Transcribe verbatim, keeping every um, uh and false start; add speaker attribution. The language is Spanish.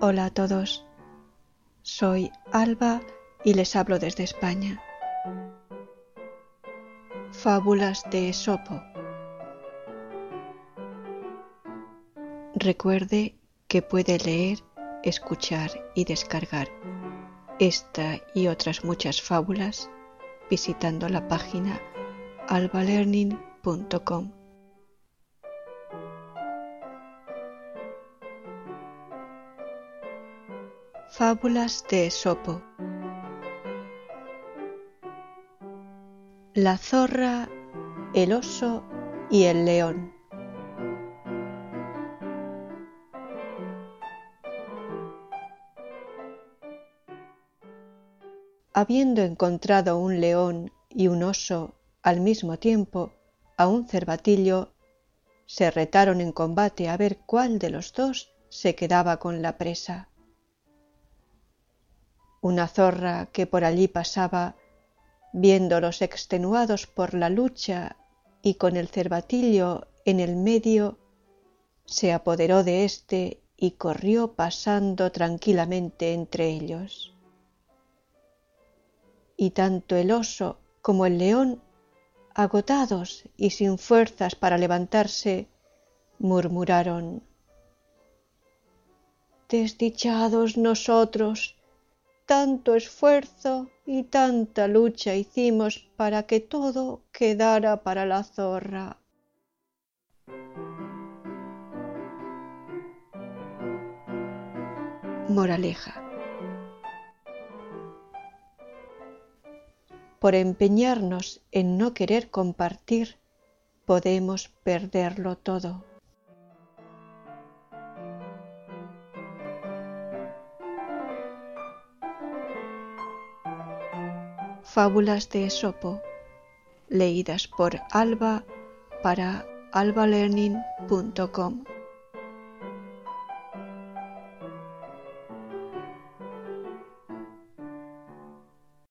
Speaker 1: Hola a todos, soy Alba y les hablo desde España. Fábulas de Esopo. Recuerde que puede leer, escuchar y descargar esta y otras muchas fábulas visitando la página alba learning punto com. Fábulas de Esopo. La zorra, el oso y el león. Habiendo encontrado un león y un oso al mismo tiempo a un cervatillo, se retaron en combate a ver cuál de los dos se quedaba con la presa. Una zorra que por allí pasaba, viéndolos extenuados por la lucha y con el cervatillo en el medio, se apoderó de éste y corrió pasando tranquilamente entre ellos. Y tanto el oso como el león, agotados y sin fuerzas para levantarse, murmuraron: «Desdichados nosotros, tanto esfuerzo y tanta lucha hicimos para que todo quedara para la zorra». Moraleja: por empeñarnos en no querer compartir, podemos perderlo todo. Fábulas de Esopo, leídas por Alba para alba learning punto com.